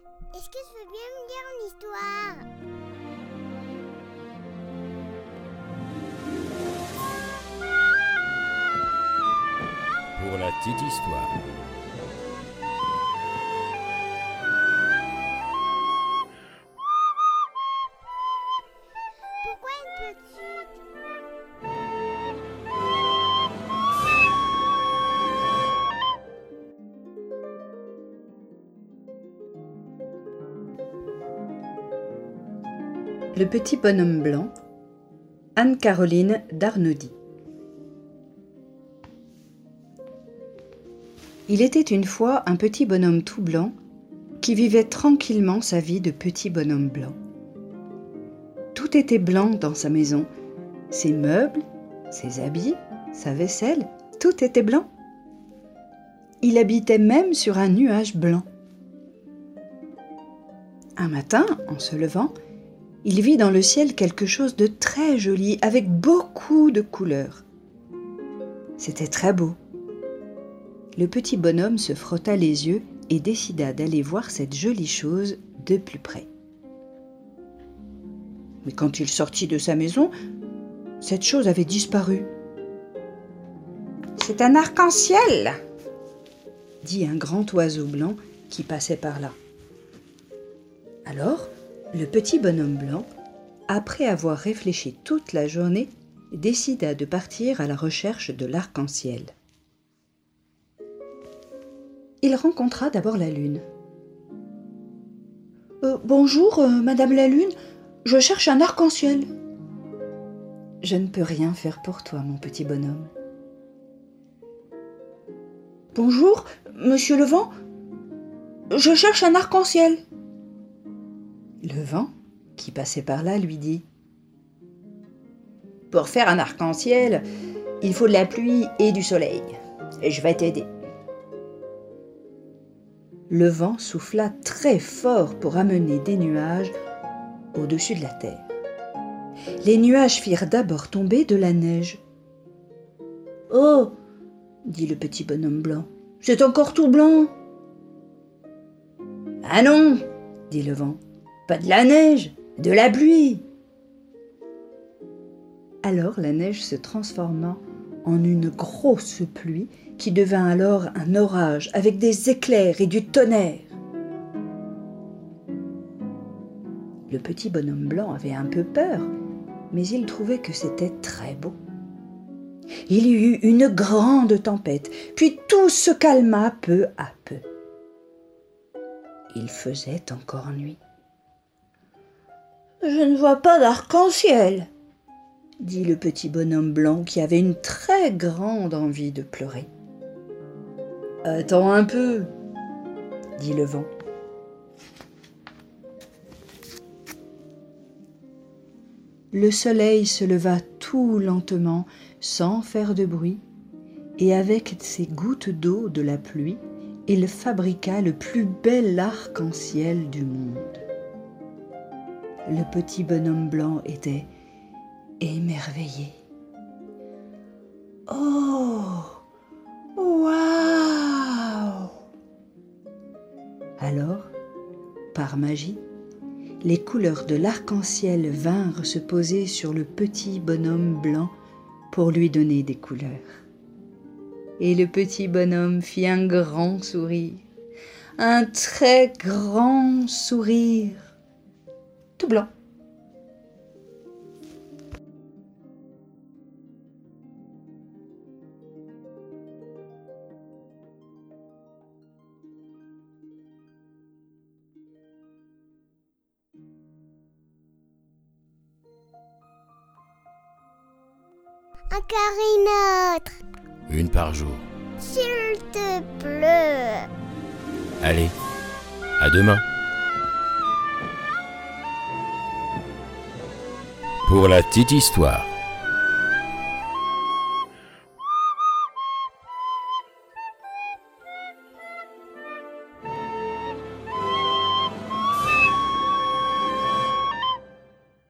Est-ce que tu veux bien me lire une histoire? Pour la petite histoire. Pourquoi une petite? Le petit bonhomme blanc, Anne-Caroline Darnaudy. Il était une fois un petit bonhomme tout blanc qui vivait tranquillement sa vie de petit bonhomme blanc. Tout était blanc dans sa maison, ses meubles, ses habits, sa vaisselle, tout était blanc. Il habitait même sur un nuage blanc. Un matin, en se levant, il vit dans le ciel quelque chose de très joli, avec beaucoup de couleurs. C'était très beau. Le petit bonhomme se frotta les yeux et décida d'aller voir cette jolie chose de plus près. Mais quand il sortit de sa maison, cette chose avait disparu. « C'est un arc-en-ciel !» dit un grand oiseau blanc qui passait par là. Alors, le petit bonhomme blanc, après avoir réfléchi toute la journée, décida de partir à la recherche de l'arc-en-ciel. Il rencontra d'abord la lune. « Bonjour, Madame la Lune, je cherche un arc-en-ciel. »« Je ne peux rien faire pour toi, mon petit bonhomme. »« Bonjour, Monsieur le Vent, je cherche un arc-en-ciel. » Le vent, qui passait par là, lui dit « Pour faire un arc-en-ciel, il faut de la pluie et du soleil. Et je vais t'aider. » Le vent souffla très fort pour amener des nuages au-dessus de la terre. Les nuages firent d'abord tomber de la neige. « Oh !» dit le petit bonhomme blanc, « c'est encore tout blanc. »« Ah non !» dit le vent, « pas de la neige, de la pluie. » Alors la neige se transforma en une grosse pluie qui devint alors un orage avec des éclairs et du tonnerre. Le petit bonhomme blanc avait un peu peur, mais il trouvait que c'était très beau. Il y eut une grande tempête, puis tout se calma peu à peu. Il faisait encore nuit. « Je ne vois pas d'arc-en-ciel, » dit le petit bonhomme blanc qui avait une très grande envie de pleurer. « Attends un peu, » dit le vent. Le soleil se leva tout lentement, sans faire de bruit, et avec ses gouttes d'eau de la pluie, il fabriqua le plus bel arc-en-ciel du monde. Le petit bonhomme blanc était émerveillé. « Oh, waouh !» Alors, par magie, les couleurs de l'arc-en-ciel vinrent se poser sur le petit bonhomme blanc pour lui donner des couleurs. Et le petit bonhomme fit un grand sourire, un très grand sourire, tout blanc. Encore une autre, Une par jour. s'il te plaît. Allez, à demain. Pour la petite histoire.